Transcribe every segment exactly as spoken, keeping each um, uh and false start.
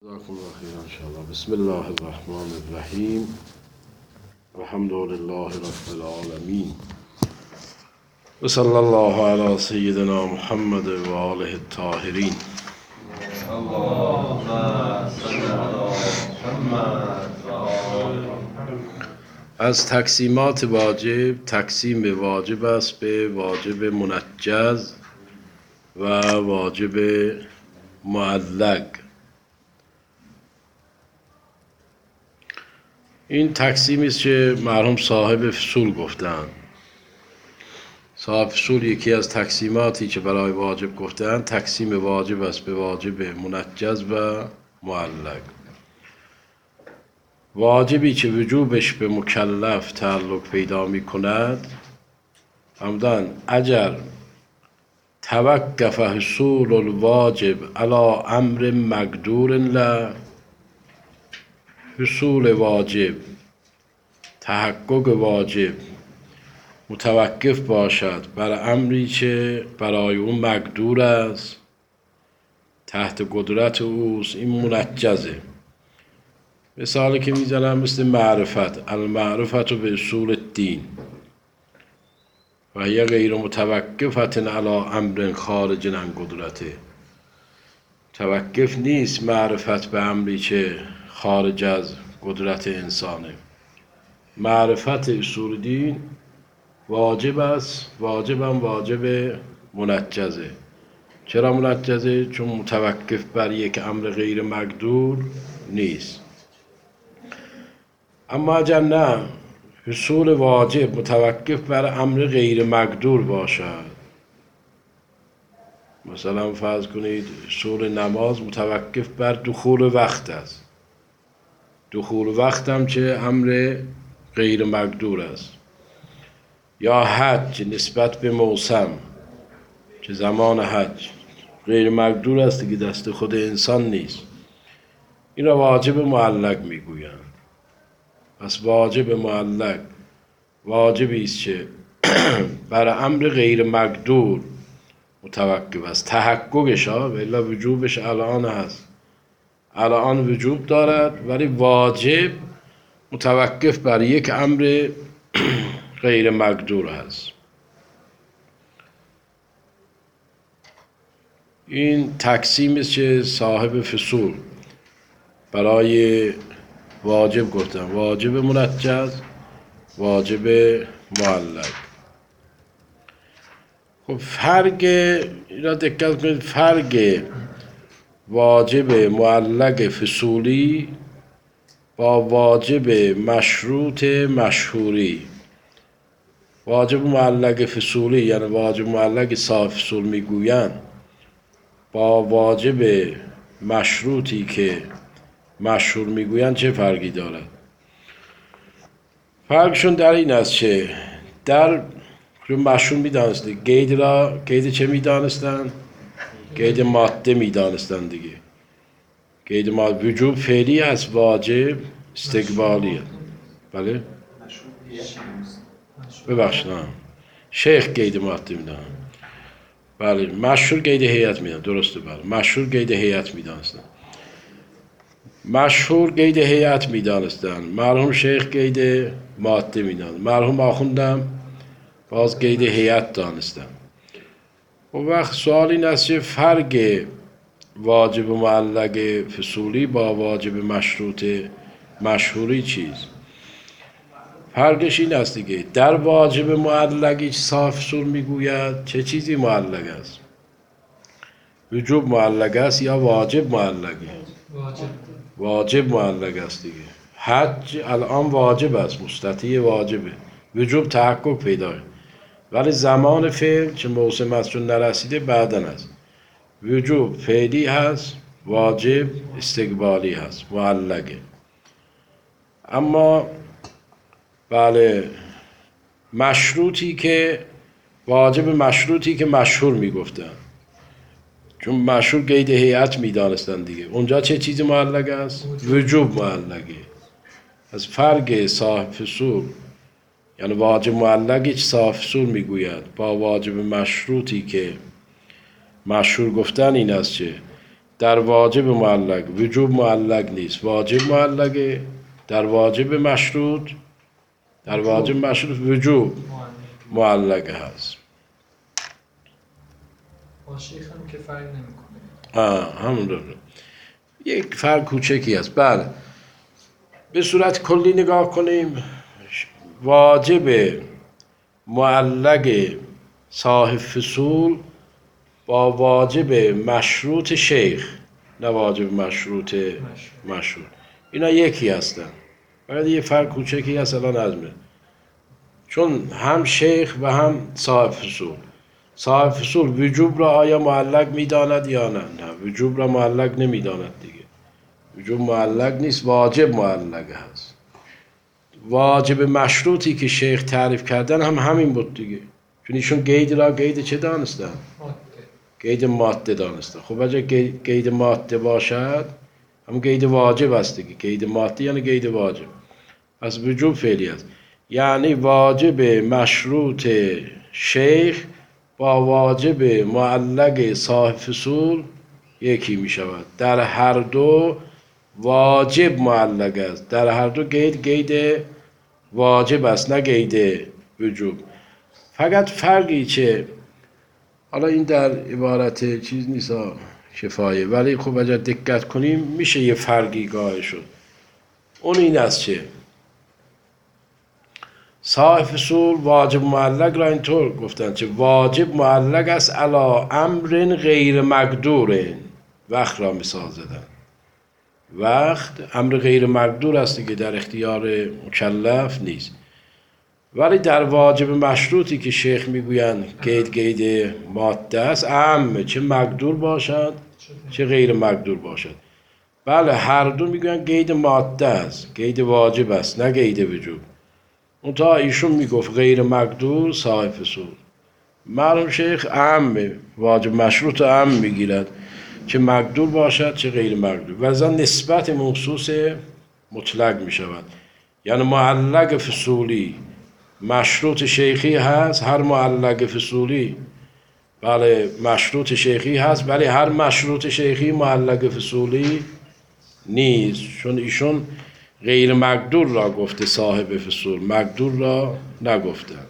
جزاكم الله خيرا إن شاء الله. بسم الله الرحمن الرحيم. الحمد لله رب العالمين. وصلى الله على سيدنا محمد وآله الطاهرين. اللهم صل على محمد و آل محمد. از تقسیمات واجب تقسیم واجب است به واجب منجز و واجب معلق. این تقسیمی است که مرحوم صاحب فصول گفتند. صاحب فصول یکی از تقسیماتی که برای واجب گفتند تقسیم واجب است به واجب منجز و معلق. واجبی که وجوبش به مکلف تعلق پیدا می کند عمدن اگر توقف حصول الواجب علی امر مقدور له، حصول واجب تحقق واجب متوقف باشد بر امری که برای اون مقدور است، تحت قدرت اوست، این منجزه. مثالی که میزنم مثل معرفت، المعرفت به اصول الدین و هی غیر متوقفت علی امر خارج عن قدرته. توقف نیست معرفت به امری که خارج از قدرت انسانه. معرفت اصول دین واجب است، واجب هم واجب منجزه. چرا منجزه؟ چون متوقف بر یک امر غیر مقدور نیست. اما اگر نه حصول واجب متوقف بر امر غیر مقدور باشد، مثلا فرض کنید حصول نماز متوقف بر دخول وقت است، دخول وقت هم چه امر غیر مقدور است، یا حج نسبت به موسم که زمان حج غیر مقدور است دیگه، دست خود انسان نیست، این را واجب معلق میگویند. پس واجب معلق واجبی است که بر امر غیر مقدور متوقف است. تحققش ها و الا وجوبش الان هست، الان وجوب دارد، ولی واجب متوقف بر یک امر غیر مقدور هست. این تقسیم است که صاحب فصول برای واجب گفتن، واجب منجز، واجب معلق. خب فرق را دقت کنید، فرق واجب معلق فصولی با واجب مشروط مشهوری. واجب معلق فصولی یعنی واجب معلق صاحب فصول میگویند با واجب مشروطی که مشهور میگویند چه فرقی دارد؟ فرقشون در این است که در مشهور میدانستند قید را قید چه میدانستند؟ قید ماده میدانستند دیگه. قید ماده وجوب فعلی است، واجب استقبالی است. بله؟ ببخشید شیخ قید ماده میدانند. بله مشهور قید هیئت میدانند، درسته. بله مشهور قید هیئت میدانستند. مشهور قید هیئت میدانستند، مرحوم شیخ قید ماده میدانند، مرحوم آخوندم باز قید هیئت دانستند. و وقت سوال این است که فرق واجب معلق فصولی با واجب مشروط مشهوری چیز؟ فرقش این است دیگه، در واجب معلقی صاحب فصول میگوید چه چیزی معلق است؟ وجوب معلق است یا واجب معلقی؟ واجب واجب معلق است دیگه. حج الان واجب است، مستطیع واجبه، وجوب تحقق پیدا، ولی زمان فعل چه موسم است چون نرسیده بعدن است. وجوب فعلی هست، واجب استقبالی هست، معلقه. اما بله مشروطی که واجب مشروطی که مشهور میگفتن، چون مشهور قید هیئت میدانستن دیگه، اونجا چه چیزی معلق است؟ وجوب معلقه. از فرق صاحب فصول یعنی واجب معلقی که صاحب فصول میگوید با واجب مشروطی که مشهور گفتن این است که در واجب معلق وجوب معلق نیست، واجب معلقه. در واجب مشروط در واجب مشروط وجوب معلقه هست. با شیخ هم که فرق نمیکنه. آه همون داره. یک فرق کوچکی هست. بله به صورت کلی نگاه کنیم، واجب معلق صاحب فصول با واجب مشروط شیخ، نه واجب مشروط مشروط، اینا یکی هستن. فقط یه فرق کوچکی هست الان ازمه، چون هم شیخ و هم صاحب فصول. صاحب فصول وجوب را آیا معلق میداند یا نه؟ نه وجوب را معلق نمیداند دیگه. وجوب معلق نیست، واجب معلق هست. واجب مشروطی که شیخ تعریف کردن هم همین بود دیگه، چون ایشون قید را قید چه دانستن؟ قید ماده دانستن. خب اگه قید ماده باشد هم قید واجب است دیگه. قید ماده یعنی قید واجب، پس وجوب فعلی است. یعنی واجب مشروط شیخ با واجب معلق صاحب فصول یکی می شود. در هر دو واجب معلق است، در هر دو قید قید واجب است نه قید وجوب. فقط فرقی چه، حالا این در عبارت چیز نیست شفایه، ولی خب اگر دقت کنیم میشه یه فرقی گاهی شد. اون این است چه صاحب فصول واجب معلق را اینطور گفتن چه واجب معلق است علی امر غیر مقدور. وقت را مثال زدن. وقت امر غیر مقدور است که در اختیار مکلف نیست، ولی در واجب مشروطی که شیخ میگویند قید قید ماده است، عام چه مقدور باشد چه غیر مقدور باشد. بله هر دو میگویند قید ماده است، قید واجب است نه قید وجوب. اون تا ایشون میگفت غیر مقدور صاحب فصول، مرحوم شیخ عام واجب مشروط عام میگیرد، چه مقدور باشد چه غیر مقدور، و از نسبت مخصوص مطلق میشود. یعنی معلق فصولی مشروط شیخی هست، هر معلق فصولی بله مشروط شیخی هست، ولی هر مشروط شیخی معلق فصولی نیست، چون ایشون غیر مقدور را گفته صاحب فصول، مقدور را نگفتند.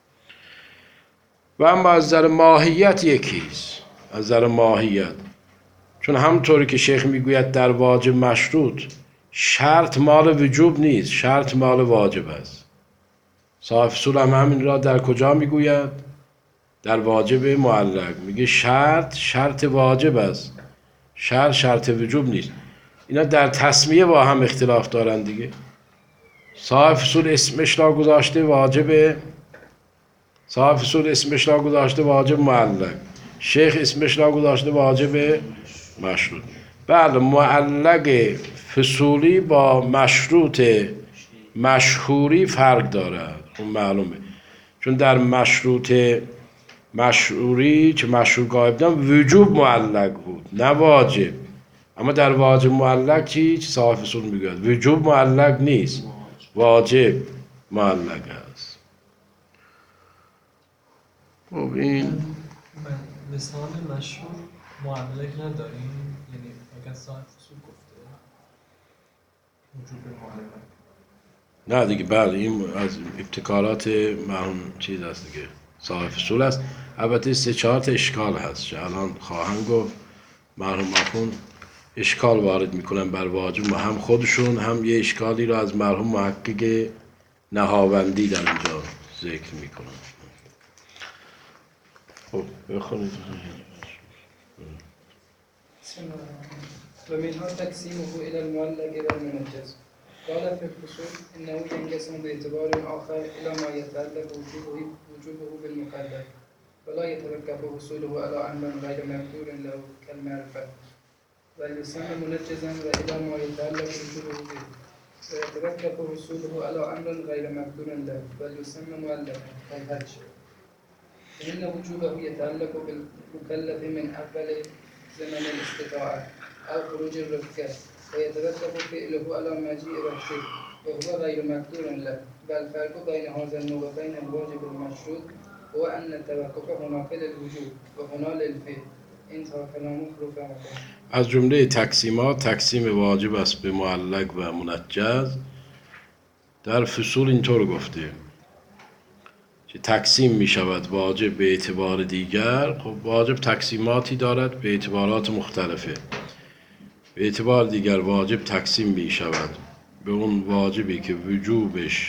و اما از نظر ماهیت یکیست، از نظر ماهیت، چون همطوری که شیخ میگوید در واجب مشروط شرط مال وجوب نیست، شرط مال واجب است. صاحب فصول هم همین را در کجا میگوید؟ در واجب معلق میگه شرط شرط واجب است، شرط شرط وجوب نیست. اینا در تسمیه با هم اختلاف دارن دیگه. صاحب فصول اسمش را گذاشته واجب، صاحب فصول اسمش را گذاشته واجب معلق، شیخ اسمش را گذاشته واجب مشروط. بله معلق فصولی با مشروط مشهوری فرق دارد، اون معلومه، چون در مشروط مشهوری که مشهور غایب دارم وجوب معلق بود نه واجب، اما در واجب معلق چی؟ صاحب فصول میگوید وجوب معلق نیست، واجب معلق است. خب این مثال مشهور معلق نداریم، یعنی اگر صاحب فصول گفته وجوب معلق نه دیگه. بله این از ابتکارات مرحوم چیز است دیگه، صاحب فصول است. البته سه چهار تا اشکال هست که الان خواهم گفت. مرحوم آخوند اشکال وارد میکنن بر واجب، هم خودشون هم یه اشکالی رو از مرحوم محقق نهاوندی در اینجا ذکر میکنن. خب بخونید. و منها تقسیمه الى المعلق والمنجز. قال في الفصول انه ينقسم باعتبار اخر الى ما يتعلق وجوبه وجوبه بالمكلف ولا يتركب وصوله على امر غير مقدور له كالمعرفه، ويسمى منجزا والى ما يتعلق وجوبه به ويتركب وصوله على امر غير مقدور له ويسمى مؤلفا كالحج. فإن وجوبه يتعلق بالمكلف من أول زمن الاستطاعة أو خروج الرفقة، ويترتب فعله على مجيء رفقه وهو غير مقدور له. والفرق بين هذا النوع وبين الواجب المشروط هو أن التوقف هنا في الوجوب وهنا للفعل، انتهى كلامه رفع مقام. از جمله تقسیمات تقسیم واجب است به معلق و منجز. در فصول اینطور گفته که تقسیم می شود واجب به اعتبار دیگر. خب واجب تقسیماتی دارد به اعتبارات مختلفه. به اعتبار دیگر واجب تقسیم می شود به اون واجبی که وجوبش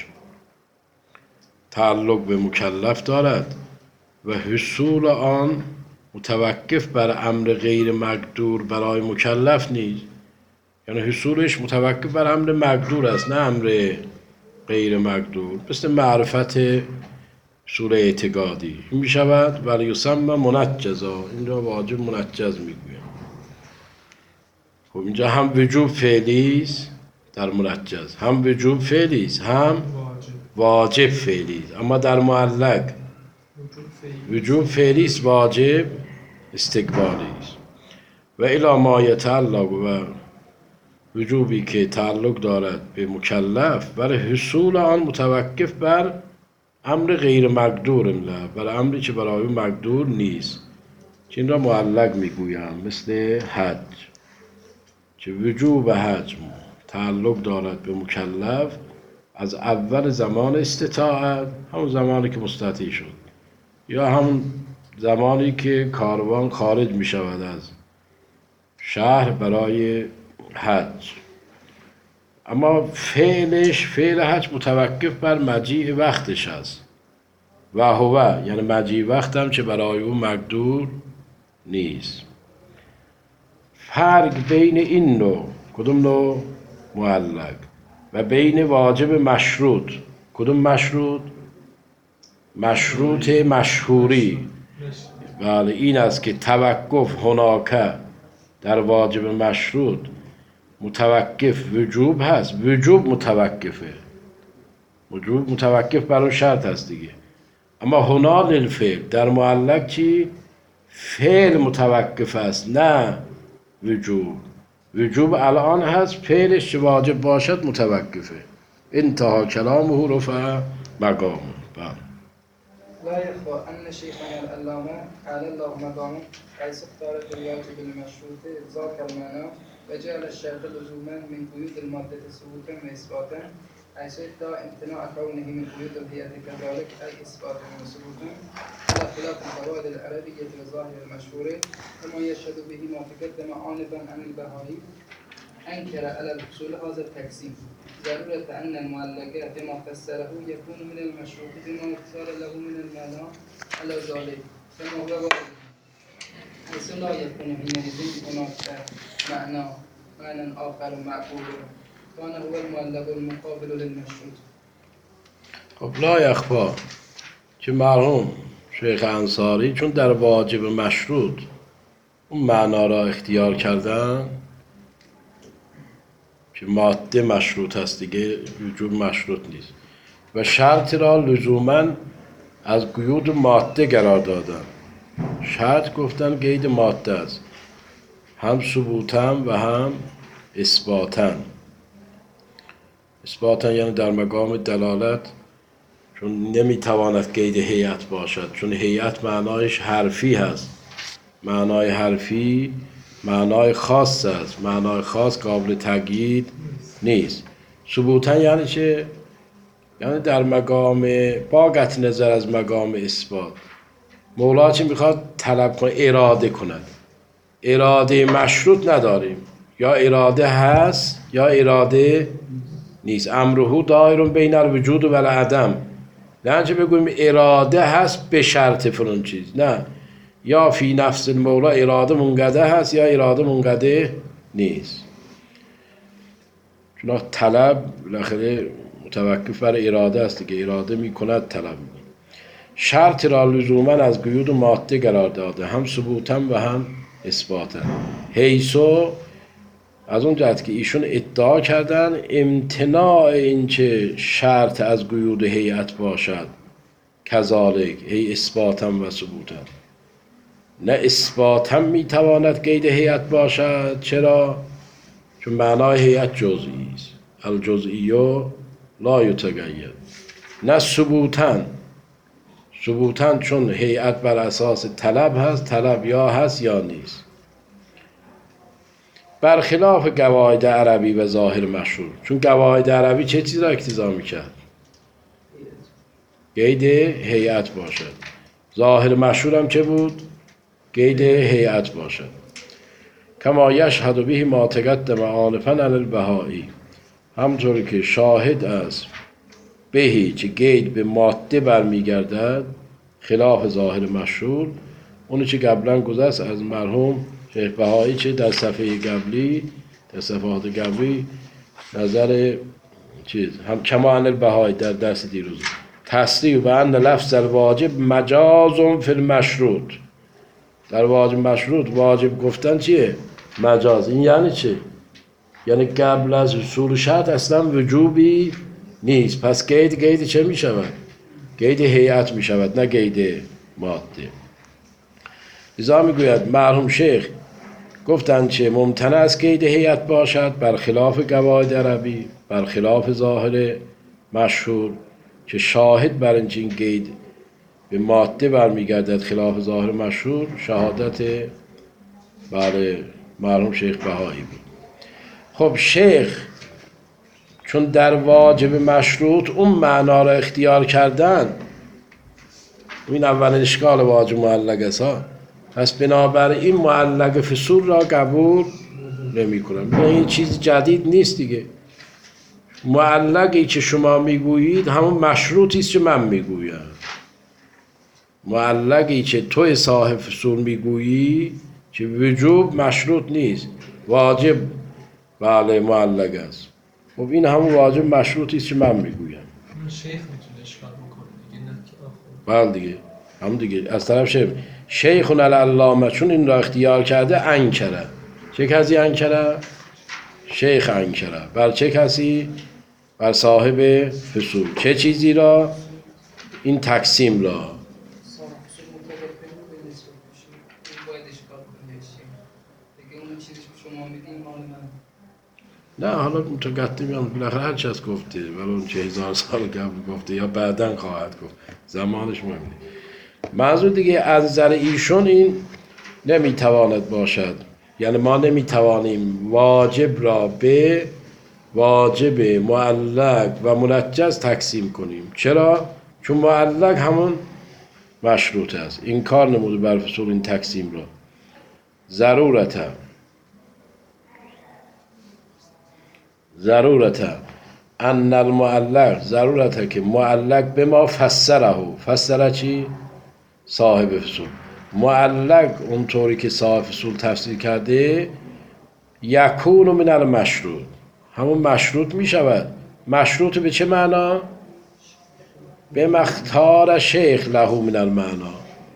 تعلق به مکلف دارد و حصول آن متوقف بر امر غیر مقدور برای مکلف نیست. یعنی حصولش متوقف بر امر مقدور است، نه امر غیر مقدور. مثل معرفت حصول اعتقادی این می شود ولی یسمى منجزا. اینجا واجب منجز می گوید. خب اینجا هم وجوب فعلی است در منجز، هم وجوب فعلی است، هم واجب واجب فعلی است. اما در معلق وجوب فعلی وجوب فعلی است، واجب استقبالی است. و الی ما یتعلق و وجوبی که تعلق دارد به مکلف برای حصول آن متوقف بر امر غیر مقدور له، برای امری که برای او مقدور نیست، که این را معلق میگویم. مثل حج که وجوب حج تعلق دارد به مکلف از اول زمان استطاعت، همون زمانی که مستطیع شد، یا همون زمانی که کاروان خارج می شود از شهر برای حج. اما فعلش، فعل حج متوقف بر مجیء وقتش است. و هو یعنی مجیء وقت هم که برای او مقدور نیست. فرق بین این نوع، کدوم نوع؟ معلق، و بین واجب مشروط. کدوم مشروط؟ مشروط مشهوری. بله این است که توقف هناکه در واجب مشروط متوقف وجوب هست. وجوب متوقفه، وجوب متوقف بر اون شرط هست دیگه. اما هنا للفعل در معلق چی؟ فعل متوقف است، نه وجوب. وجوب الان هست، فعلش که واجب باشد متوقفه. انتهى کلامه رفع مقامه. بله. لا يخفى أن شيخنا العلامة أعلى الله مقامه حيث اختار في الواجب المشروط ذاك المعنى وجعل الشرط لزوما من قيود المادة ثبوتا وإثباتا حيث ادعى امتناع كونه من قيود الهيئة كذلك أي إثباتا وثبوتا على خلاف القواعد العربية الظاهرة المشهورة كما يشهد به ما تقدم آنفا عن البهائي. أنكر على الحصول هذا التقسيم ضرورة أن المعلق بما فسره يكون من المشروط بما اختار له من المعنى على ذلك كما هو واضح حيث لا يكون حينئذ هناك معنى معنى آخر معقول كان هو المعلق المقابل للمشروط. خب لا یخفا که مرحوم شیخ انصاری چون در واجب مشروط اون معنا را اختیار کردن که ماده مشروط هست دیگه، وجوب مشروط نیست، و شرط را لزوما از قیود ماده قرار دادن. شرط گفتن قید ماده است، هم ثبوتن و هم اثباتن. اثباتن یعنی در مقام دلالت، چون نمیتواند قید هیئت باشد، چون هیئت معنایش حرفی هست. معنای حرفی معنای خاص است، معنای خاص قابل تقیید نیست. ثبوتن یعنی چه؟ یعنی در مقام با قطع نظر از مقام اثبات مولا چی میخواد طلب کنه؟ اراده کند. اراده مشروط نداریم، یا اراده هست یا اراده نیست. امره دایر بین الوجود و العدم. نه چه بگویم اراده هست به شرط فلان چیز، نه، یا فی نفس المولا اراده منقطع هست یا اراده منقطع نیست. چون طلب بالاخره متوقف بر اراده است که اراده میکند طلب. شرط را لزوما از قیود ماده قرار داده، هم ثبوتا و هم اثباتا. حیثو از اون جهت که ایشون ادعا کردن امتناع این که شرط از قیود هیئت باشد، کذالک هی اثباتا و ثبوتا. نه اثباتا میتواند قید هیئت باشد. چرا؟ چون معنای هیئت جزئی است، الجزئی لا یتغیر. نه ثبوتا، ثبوتاً چون هیئت بر اساس طلب هست، طلب یا هست یا نیست. برخلاف قواعد عربی و ظاهر مشهور، چون قواعد عربی چه چیز را اقتضا میکرد؟ قید هیئت باشد. ظاهر مشهور هم چه بود؟ قید هیئت باشد. کما یشهد به ما تقدم آنفا علی البهائی، همطور که شاهد است بهی که قید به ماده برمیگردد، خلاف ظاهر مشهور، اونی که قبلا گذشت از مرحوم شیخ بهایی چه در صفحه قبلی، در صفحات قبلی نظر چیز هم کما عن البهایی در درس دیروز تصریح و ان لفظ الواجب مجاز فی المشروط، در واجب مشروط واجب گفتن چیه؟ مجاز. این یعنی چه؟ یعنی قبل از حصول شرط اصلا وجوبی نیست. پس قید قید چه می شود؟ قید هیئت می شود، نه قید ماده. لذا می گوید مرحوم شیخ گفتند چه ممتنع است قید هیئت باشد، برخلاف قواعد عربی، برخلاف ظاهر مشهور که شاهد بر این قید به ماده برمیگردد، خلاف ظاهر مشهور شهادت برای مرحوم شیخ بهایی بود. خب شیخ چون در واجب مشروط اون معنا را اختیار کردن، این اولین اشکال واجب معلق است ها، پس بنابراین معلق فصول را قبول نمی کنم. این چیز جدید نیست دیگه. معلقی که شما میگویید همون مشروطی است که من میگویم. معلقی که توی صاحب فصول میگویی که وجوب مشروط نیست، واجب بله معلق است. خب این همون واجب مشروطی است که من میگویم. شیخ میتونه اشکال بکنه دیگه، نه که آخر. بله دیگه، هم دیگه از طرف شیخ شیخون العلامه چون این را اختیار کرده انکره. چه کسی انکره؟ شیخ انکره. بر چه کسی؟ بر صاحب فصول. چه چیزی را؟ این تقسیم را. صاحب فصول متقبل به نسبت بشه، این باید اشکال کنه شیخ. دیگه اون چیزی که شما میگین مال من. نه حالا متقدم هم بالاخره هر چیز گفته، ولی اون چه هزار سال قبل گفته یا بعداً خواهد گفت، زمانش مهمه. منظور دیگه از نظر ایشون این نمیتواند باشد، یعنی ما نمیتوانیم واجب را به واجب معلق و منجز تقسیم کنیم. چرا؟ چون معلق همون مشروط است. این کار نموده بر فصول این تقسیم را. ضرورتا ضرورتا ان المعلق، ضرورتا که معلق به ما فسره. فسره چی؟ صاحب فصول. معلق اونطوری که صاحب فصول تفسیر کرده یکون من المشروط، همون مشروط می شود. مشروط به چه معنا؟ به مختار شیخ له من المعنا،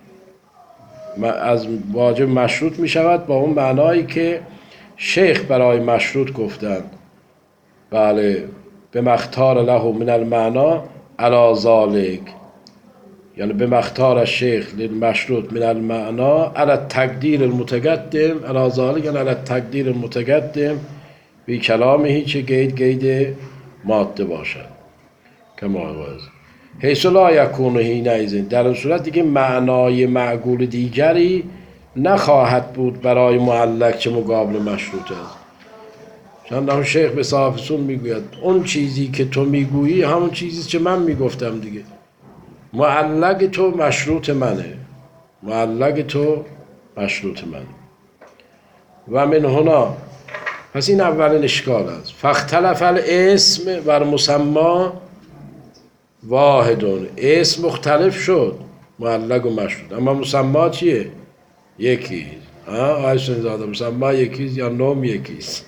از واجب مشروط می شود با اون معنایی که شیخ برای مشروط گفتند. بله، به مختار له من المعنا علی ذالک، یعنی به مختار شیخ للمشروط من المعنا علی التقدیر المتقدم علی ذالک، یعنی علی التقدیر المتقدم بی کلامه که قید قید ماده باشد. کما آغاز حیث لا یکون حینئذ، در این صورت دیگه معنای معقول دیگری نخواهد بود برای معلق که مقابل مشروط است. چند هم شیخ به صاحب فصول میگوید اون چیزی که تو میگویی همون چیزی که من میگفتم دیگه. معلق تو مشروط منه، معلق تو مشروط منه. و من هنا، پس این اولین اشکال است. فاختلف الاسم و المسمی واحدون، اسم مختلف شد معلق و مشروط، اما مسمی چیه؟ یکی. ها آیشون زاده مسمی یکیست یا نام یکیست.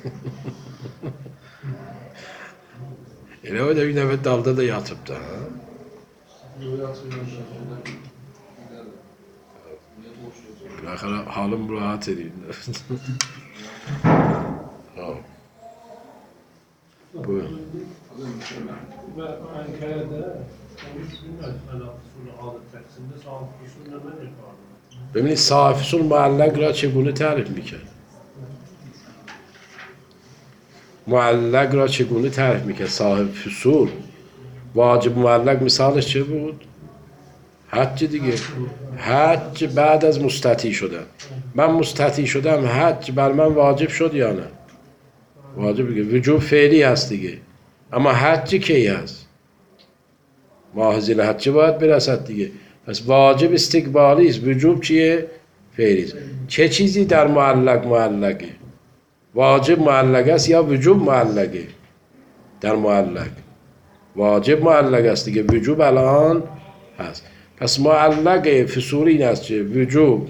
اینه باید این دفعه دالده da yatıp da. بالاخره حالم راحت edeyim. Buyurun. Ve Ankara'da konuşulmaz. Ana usulü alıp taksimde sağlık usulüne ben yapardım. ببینید صاحب فصول معلق را چگونه تعریف میکرد؟ معلق را چگونه تعریف میکرد؟ صاحب فصول واجب معلق مثالش چه بود؟ حج دیگه. حج بعد از مستطیع شدن. من مستطیع شدم، حج بر من واجب شد یا نه؟ واجب دیگه. وجوب فعلی هست دیگه. اما حج کی هست؟ ماه ذوالحجه باید برسد دیگه. پس واجب استقبالی است. وجوب چیه؟ فعلی است. چه چیزی در معلق معلقه؟ واجب معلق است یا وجوب معلقه؟ در معلق واجب معلق است دیگه. وجوب الان هست. پس معلق فصولی این است که وجوب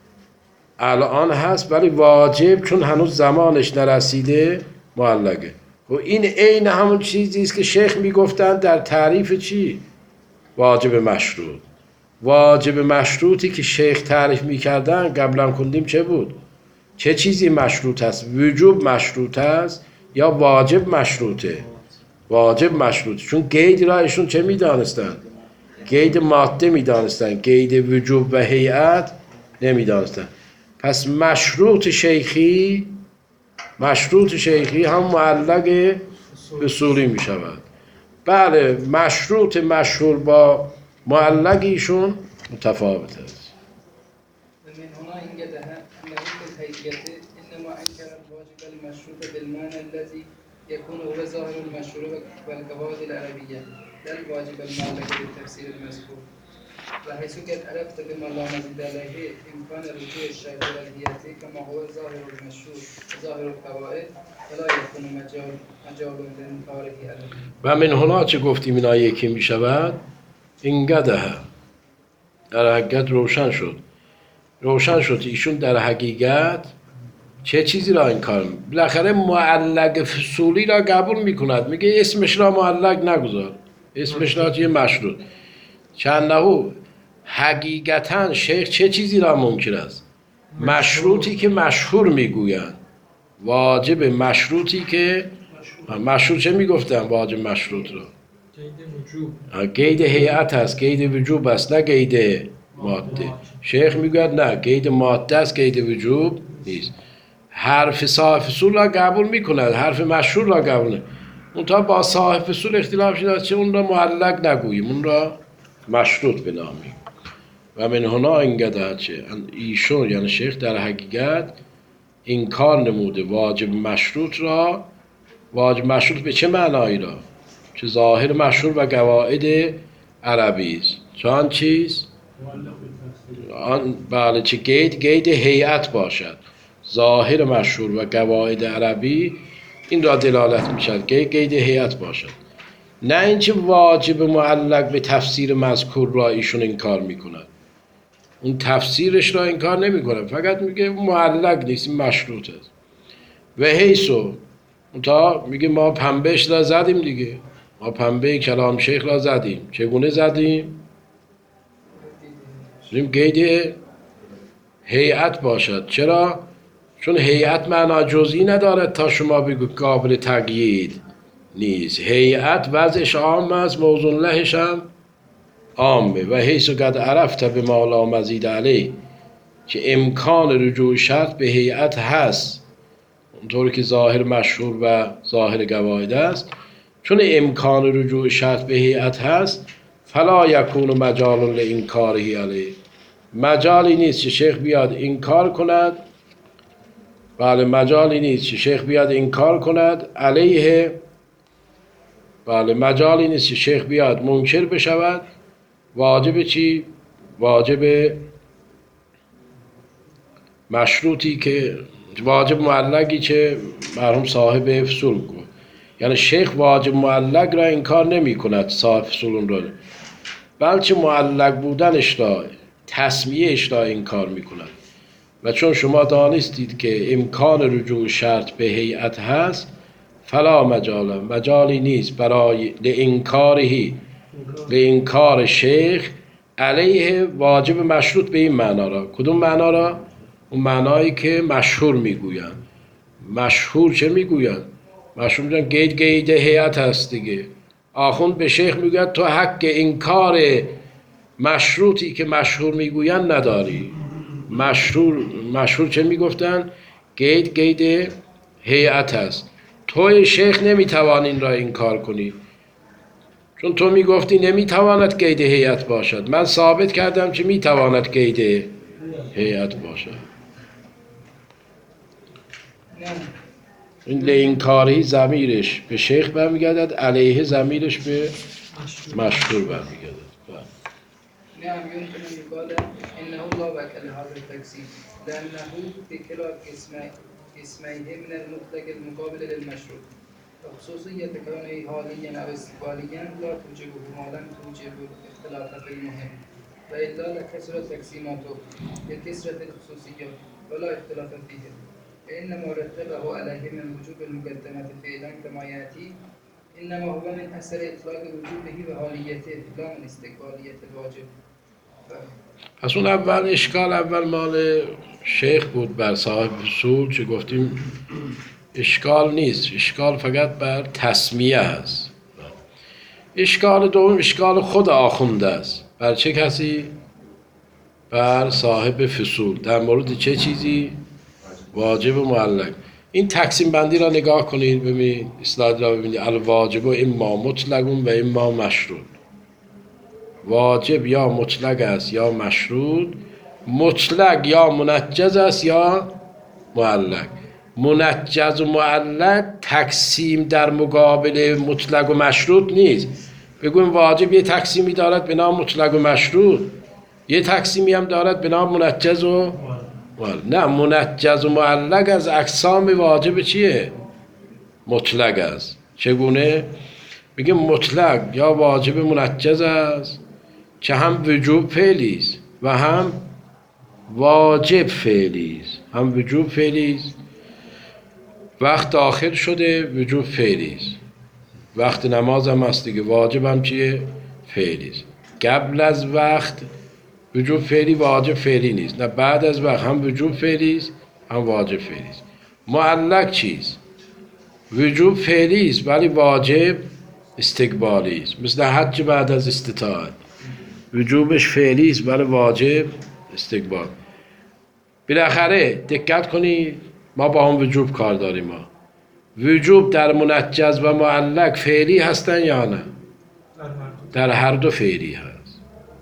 الان هست ولی واجب چون هنوز زمانش نرسیده معلقه. و این عین همون چیزی است که شیخ میگفتن در تعریف چی؟ واجب مشروط. واجب مشروطی که شیخ تعریف میکردن قبلا کندیم چه بود؟ چه چیزی مشروط است؟ وجوب مشروط است یا واجب مشروطه؟ واجب مشروطه. چون قید را ایشون چه میدانستن؟ قید ماده میدانستن، قید وجوب و هیئت نمیدانستن. پس مشروط شیخی مشروط شیخی هم معلق اصولی می شود. بله مشروط مشهور با معلق ایشون متفاوت است. ومن هنا انجدها أنه في الهيئة إنما أنكر الواجب المشروط بالمعنى الذي يكون هو ظاهر المشروع والقواعد العربية لا الواجب المعلق بالتفسير المذكور وحيث قد عرفت بما لا مزيد عليه إمكان رجوع الشرع إلى الهيئة كما هو ظاهر المشروع وظاهر القواعد فلا يكون مجال مجال لإنكاره عليه. و من هنا چه گفتیم اینا یکی می شود؟ اینقدر در حقیقت روشن شد. روشن شد ایشون در حقیقت چه چیزی را انکار می؟ بالاخره معلق فصولی را قبول میکند. میگه اسمش را معلق نگذار، اسمش را چیه؟ مشروط. چند نهو حقیقتا شیخ چه چیزی را منکر است؟ مشروطی که مشهور میگویند. واجب مشروطی که مشروط چه میگفتن؟ واجب مشروط را قید وجوب. قید هیئت است، قید وجوب است، نه قید ماده. شیخ میگوید نه، قید ماده است، قید وجوب نیست. حرف صاحب فصول را قبول میکند، حرف مشهور را قبول نمیکند. اون تا با صاحب فصول اختلاف شده چه اون را معلق نگوییم، اون را مشروط بنامیم. و من هنا اینقدر چه ایشون یعنی شیخ در حقیقت انکار نموده واجب مشروط را. واجب مشروط به چه معنایی را؟ چه ظاهر مشهور و قواعد عربی است. چون چیز؟ آن بله چه قید قید هیئت باشد. ظاهر مشهور و قواعد عربی این را دلالت میشد که قید هیئت باشد. نه اینکه واجب معلق به تفسیر مذکور را ایشون انکار میکند. اون تفسیرش را انکار نمیکنه، فقط میگه معلق نیست، مشروط است. و حیثو تا میگه ما پنبهش را زدیم دیگه، ما پنبه کلام شیخ را زدیم. چگونه زدیم؟ زدیم قید هیئت باشد. چرا؟ چون هیئت معنا جزئی ندارد تا شما بگو قابل تقیید نیست. هیئت وضعش عام است، موضوع لهش هم عامه. و حیث قد عرفت به ما لا مزید علیه که امکان رجوع شرط به هیئت هست اونطوری که ظاهر مشهور و ظاهر قواعد است. چون امکان رجوع شرط به هیئت هست فلا یکون مجال لانکاره علیه، مجالی نیست که شیخ بیاد انکار کند. بله مجالی نیست که شیخ بیاد انکار کند علیه. بله مجالی نیست که شیخ بیاد منکر بشود. واجب چی؟ واجب مشروطی که واجب معلقی که مرحوم صاحب فصول گفت. یعنی شیخ واجب معلق را انکار نمی کند، صاحب فصول را، بلکه معلق بودنش را تسمیهش را انکار می کند. و چون شما دانستید که امکان رجوع شرط به هیئت هست فلا مجال، مجالی نیست برای لانکارهی به انکار شیخ علیه واجب مشروط به این معنا را. کدوم معنا را؟ اون معنایی که مشهور میگویند. مشهور چه میگویند؟ مشهور میگویند قید قید هیئت هست دیگه. آخوند به شیخ میگوید تو حق انکار مشروطی که مشهور میگویند نداری. مشهور مشهور چه میگفتن؟ قید قید هیئت هست. توی شیخ نمیتوان این را انکار کنی. چون تو میگفتی نمیتواند قید هیئت باشد، من ثابت کردم که میتواند قید هیئت باشد. نه این لینکاری ضمیرش به شیخ برمیگردد، علیه ضمیرش به مشروع. مشهور برمیگردد. نعم يمكن أن يقال إنه لا بأس لهذا التقسيم لأنه في كلا قسمي- قسميه من المطلق المقابل للمشروط وخصوصية كونه حاليا أو استقباليا لا توجبه ما لم توجب الاختلاف في المهم وإلا لكثرت تقسيماته لكثرة الخصوصيات ولا اختلاف فيه فإنما رتبه عليه من وجوب المقدمة فعلا كما يأتي إنما هو من أثر إطلاق وجوبه وحاليته لا من استقبالية الواجب. پس اون اول اشکال اول مال شیخ بود بر صاحب اصول، چه گفتیم اشکال نیست، اشکال فقط بر تسمیه است. اشکال دوم اشکال خود آخونده است. بر چه کسی؟ بر صاحب فصول. در مورد چه چیزی؟ واجب و معلق. این تقسیم بندی را نگاه کنید، ببینید اسلاید را ببینید. الواجب و اما مطلقون و اما مشروط. واجب یا مطلق است یا مشروط، مطلق یا منجز است یا معلق. منجز و معلق تقسیم در مقابل مطلق و مشروط نیست. بگویم واجب یه تقسیمی دارد به نام مطلق و مشروط، یه تقسیمی هم دارد به نام منجز و معلق. نه، منجز و معلق از اقسام واجب چیه؟ مطلق است. چگونه؟ بگیم مطلق یا واجب منجز است که هم وجوب فعلی است و هم واجب فعلی است. هم وجوب فعلی است، وقت داخل شده وجوب فعلی است. وقت نماز هم هست دیگه، واجب هم چیه؟ فعلی است. قبل از وقت وجوب فعلی واجب فعلی نیست، نه بعد از وقت هم وجوب فعلی است هم واجب فعلی است. معلق چیست؟ وجوب فعلی است ولی واجب استقبالی است، مثل حج بعد از استطاعت، وجوبش فعلی است ولی واجب استقبال. بالاخره دقت کنید، ما با هم وجوب کار داریم. ما وجوب در منجز و معلق فعلی هستن یا نه؟ در هر دو فعلی هست.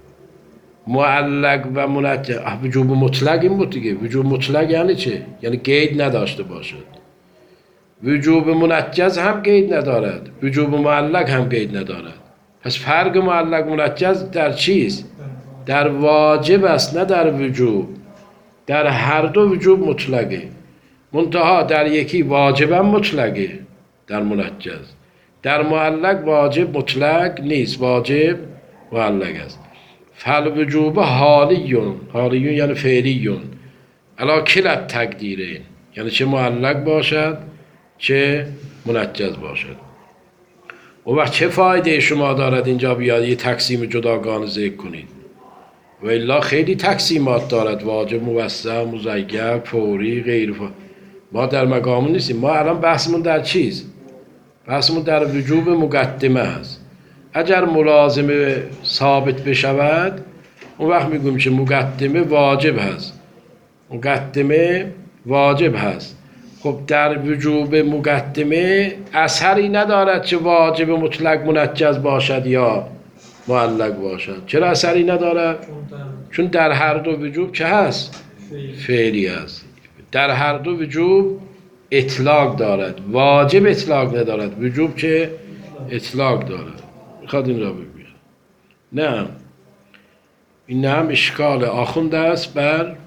معلق و منجز. وجوب مطلق این بود دیگه. وجوب مطلق یعنی چه؟ یعنی قید نداشته باشد. وجوب منجز هم قید ندارد، وجوب معلق هم قید ندارد. پس فرق معلق منجز در چیست؟ در واجب است، نه در وجوب. در هر دو وجوب مطلقه، منتها در یکی واجب هم مطلقه، در منجز. در معلق واجب مطلق نیست، واجب معلق است. فالوجوب حالیون، حالیون یعنی فعلیون، علی کلا تقدیرین، یعنی چه معلق باشد چه منجز باشد. و وقت چه فایده شما دارد اینجا بیاد یه تقسیم جداگانه ذکر کنید؟ و الا خیلی تقسیمات دارد، واجب، موسع، مزیق، فوری، غیر فوری. ما در مقام نیستیم. ما الان بحثمون در چیست؟ بحثمون در وجوب مقدمه است. اگر ملازمه ثابت بشود اون وقت میگویم که مقدمه واجب هست، مقدمه واجب هست. خب در وجوب مقدمه اثری ندارد که واجب مطلق منجز باشد یا معلق باشد. چرا اثری ندارد؟ چون در هر دو وجوب چه هست؟ فعلی هست. در هر دو وجوب اطلاق دارد، واجب اطلاق ندارد، وجوب چه؟ اطلاق دارد. میخواد این را ببینید. نه، این هم اشکال آخونده است بر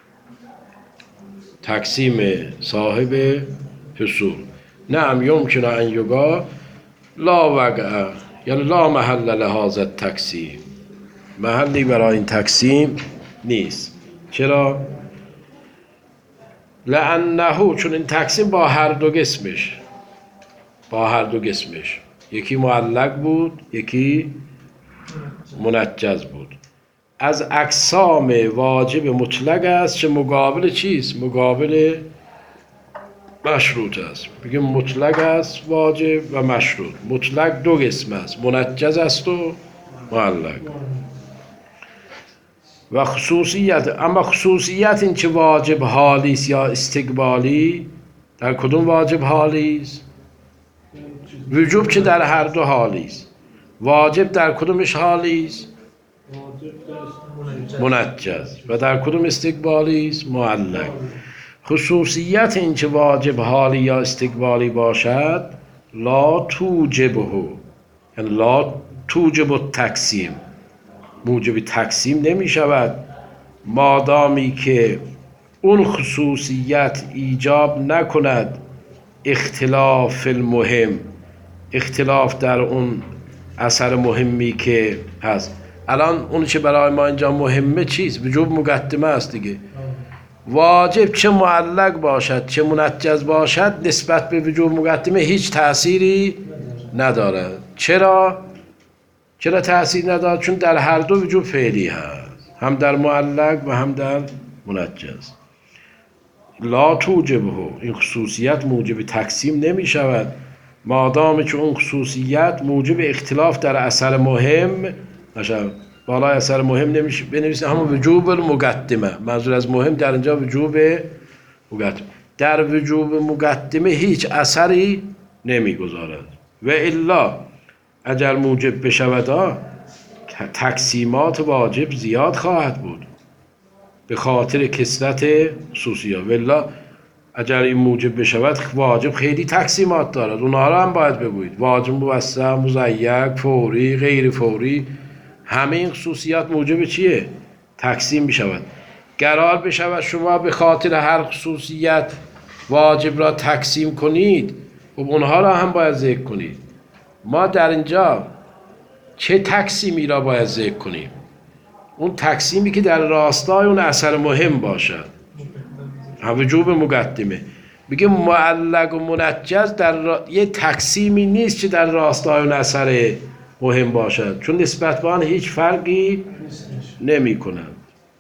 تقسیم صاحب فصول. نعم یمکن ان یقال لا وقع، یعنی لا محل لهذا التقسیم، محلی برای این تقسیم نیست. چرا؟ لانه، چون این تقسیم با هر دو قسمش، با هر دو قسمش، یکی معلق بود یکی منجز بود. از اقسام واجب مطلق است که مقابل چیست؟ مقابل مشروط است. بگیم مطلق است واجب و مشروط. مطلق دو قسم است، منجز است و معلق. و خصوصیت، اما خصوصیت این که واجب حالی است یا استقبالی، در کدوم واجب حالی است؟ وجوب که در هر دو حالی است. واجب در کدومش حالی است؟ واجب در منجز. و در کدوم استقبالی است؟ معلق. خصوصیت اینکه واجب حالی یا استقبالی باشد لا توجبه، یعنی لا توجب التقسیم، موجب تقسیم نمی شود مادامی که اون خصوصیت ایجاب نکند اختلاف المهم، اختلاف در اون اثر مهمی که هست. الان اون چه برای ما اینجا مهمه چیست؟ وجوب مقدمه است دیگه. واجب چه معلق باشد چه منجز باشد نسبت به وجوب مقدمه هیچ تأثیری ندارد. چرا؟ چرا تأثیر ندارد؟ چون در هر دو وجوب فعلی هست، هم در معلق و هم در منجز. لا توجبه، این خصوصیت موجب تقسیم نمی شود مادام که اون خصوصیت موجب اختلاف در اثر مهم نشود. بالای اثر مهم نمیشه بنویسه همون وجوب مقدمه. منظور از مهم در اینجا وجوب مقدمه. در وجوب مقدمه هیچ اثری نمیگذارد و الا اگر موجب بشود تقسیمات واجب زیاد خواهد بود به خاطر کثرت خصوصیات. و الا اگر این موجب بشود واجب خیلی تقسیمات دارد، اونها را هم باید بگویید. واجب موسع، مضیق، فوری، غیر فوری، همه این خصوصیات موجب چیه؟ تقسیم می شود. قرار بشود شما به خاطر هر خصوصیت واجب را تقسیم کنید، خب اونها را هم باید ذکر کنید. ما در اینجا چه تقسیمی را باید ذکر کنیم؟ اون تقسیمی که در راستای اون اثر مهم باشد، هم وجوب مقدمه. بگه معلق و منجز در را... یه تقسیمی نیست که در راستای اون اثر مهم باشد، چون نسبت به آن هیچ فرقی نمی کنند.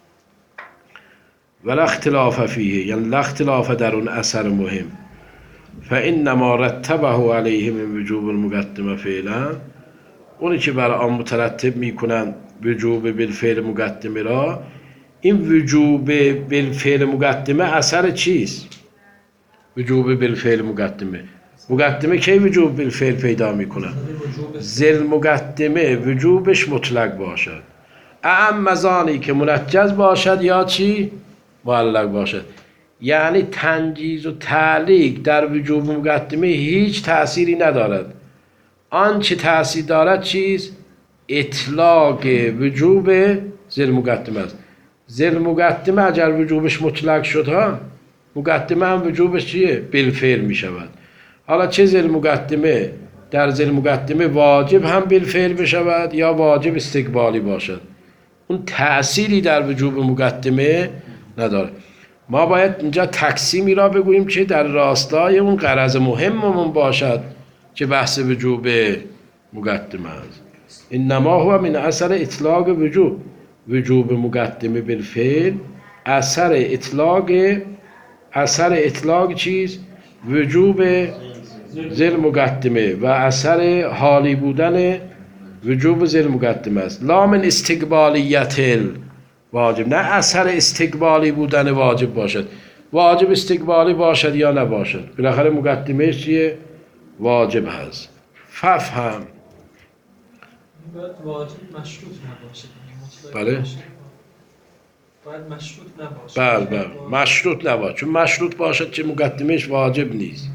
ولا اختلاف فیه، یعنی لا اختلاف در اون اثر مهم. فانما رتبه علیه من وجوب المقدمه فعلا، اونی که برای آن مترتب می کنند وجوب بالفعل مقدمه را، این وجوب بالفعل مقدمه اثر چیست؟ وجوب بالفعل مقدمه مقدمه کی وجوب بالفعل پیدا میکنه؟ ذل مقدمه وجوبش مطلق باشد، اعم مزانی که منجز باشد یا چی؟ معلق باشد. یعنی تنجیز و تعلیق در وجوب مقدمه هیچ تأثیری ندارد. آنچه تأثیر دارد چیست؟ اطلاق وجوب ذل مقدمه است. ذل مقدمه اگر وجوبش مطلق شد ها، مقدمه هم وجوبش چیه؟ بالفعل می شود. حالا چه ذل مقدمه؟ در ذل مقدمه واجب هم بالفعل بشود یا واجب استقبالی باشد، اون تأثیری در وجوب مقدمه نداره. ما باید اینجا تقسیمی را بگوییم که در راستای اون غرض مهممون باشد که بحث وجوب مقدمه است. انما هو من اثر اطلاق وجوب، وجوب مقدمه بالفعل اثر اطلاق، اثر اطلاق چیز؟ وجوب ذل مقدمه و اثر حالی بودن وجوب ذل مقدمه است. لا من استقبالیت واجب، نه اثر استقبالی بودن واجب باشد. واجب استقبالی باشد یا نباشد، بالاخره مقدمه چیه؟ واجب هست. ففهم. باید واجب مشروط نباشه. بله. باید مشروط نباشه. بله بله مشروط نباشه، چون مشروط باشد چه مقدمهش واجب نیست.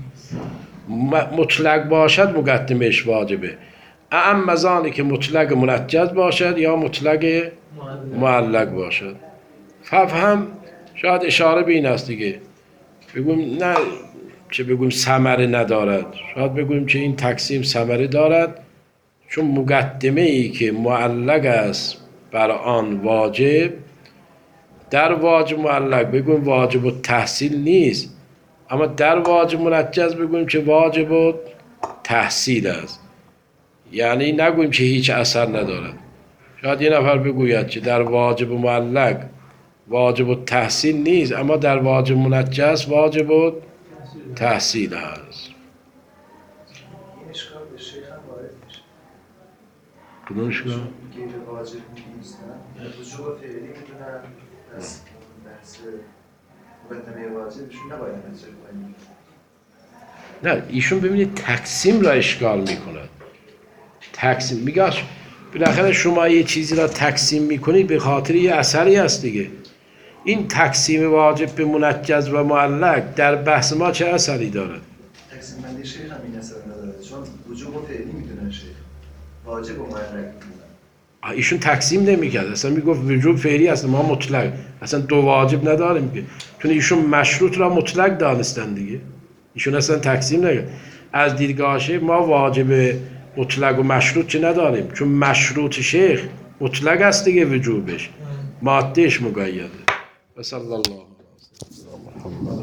مطلق باشد مقدمهش واجبه. اعم مزانی که مطلق منجز باشد یا مطلق معلق باشد. ففهم شاید اشاره به این است دیگه، بگویم نه چه بگویم ثمره ندارد، شاید بگویم که این تقسیم ثمره دارد، چون مقدمه ای که معلق است بر آن واجب، در واجب معلق بگویم واجب التحصیل نیست، اما در واجب منجز بگویم که واجب التحصیل است. یعنی نگوییم که هیچ اثر ندارد. شاید یه نفر بگوید که در واجب معلق واجب التحصیل نیست، اما در واجب منجز واجب التحصیل هست. اشکال به شیخ هم وارد میشه. کدوم اشکال؟ غیر واجب نیستن، وجوب فعلی میدونن، از بحث مقدمه واجبشون نباید نظر کنیم. نه ایشون ببینید تقسیم را اشکال میکند. تقسیم میگه بالاخره شما یه چیزی را تقسیم میکنید به خاطر یه اثری هست دیگه. این تقسیم واجب به منجز و معلق در بحث ما چه اثری دارد؟ تقسیم بندی شیخ هم این اثر نداره، چون وجوب و فعلی میدونن شیخ، واجب و معلق میدونن. ایشون تقسیم نمیکرد، اصلا میگفت وجوب فعلی هست، ما مطلق اصلا دو واجب نداریم که، چون ایشون مشروط را مطلق دانستن دیگه. ایشون اصلا تقسیم نکرد. از دیدگاه شیخ ما واجب مطلق و مشروط چه نداریم، چون مشروط شیخ مطلق است دیگه، وجوبش مادهش مقیده. و صلی الله علیه و سلم.